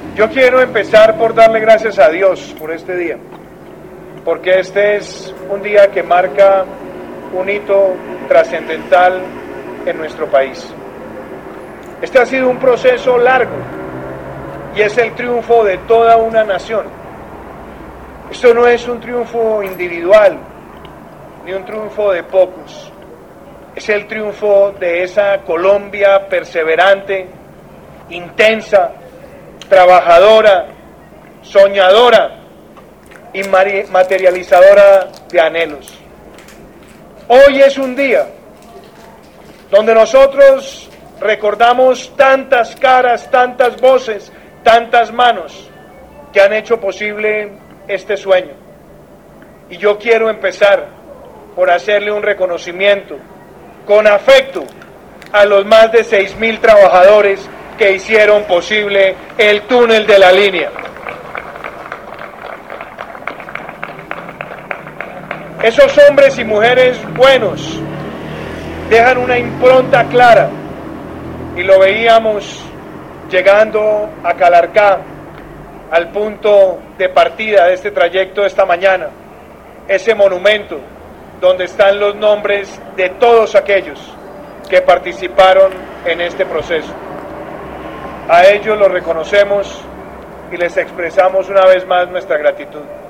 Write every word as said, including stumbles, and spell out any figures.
Yo quiero empezar por darle gracias a Dios por este día, porque este es un día que marca un hito trascendental en nuestro país. Este ha sido un proceso largo y es el triunfo de toda una nación. Esto no es un triunfo individual, ni un triunfo de pocos. Es el triunfo de esa Colombia perseverante, intensa, trabajadora, soñadora y materializadora de anhelos. Hoy es un día donde nosotros recordamos tantas caras, tantas voces, tantas manos que han hecho posible este sueño. Y yo quiero empezar por hacerle un reconocimiento con afecto a los más de seis mil trabajadores que hicieron posible el túnel de la línea. Esos hombres y mujeres buenos dejan una impronta clara y lo veíamos llegando a Calarcá, al punto de partida de este trayecto esta mañana, ese monumento donde están los nombres de todos aquellos que participaron en este proceso. A ellos los reconocemos y les expresamos una vez más nuestra gratitud.